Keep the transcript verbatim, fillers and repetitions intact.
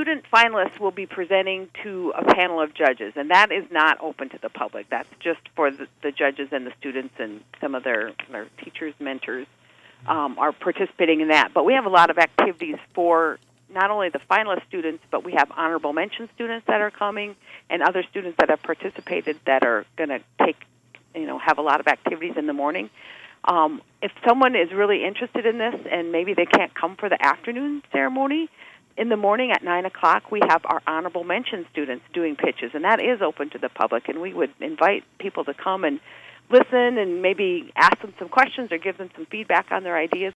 student finalists will be presenting to a panel of judges, and that is not open to the public. That's just for the, the judges and the students and some of their, their teachers, mentors um, are participating in that. But we have a lot of activities for not only the finalist students, but we have honorable mention students that are coming and other students that have participated that are going to take, you know, have a lot of activities in the morning. Um, if someone is really interested in this and maybe they can't come for the afternoon ceremony, in the morning at nine o'clock we have our honorable mention students doing pitches, and that is open to the public, and we would invite people to come and listen and maybe ask them some questions or give them some feedback on their ideas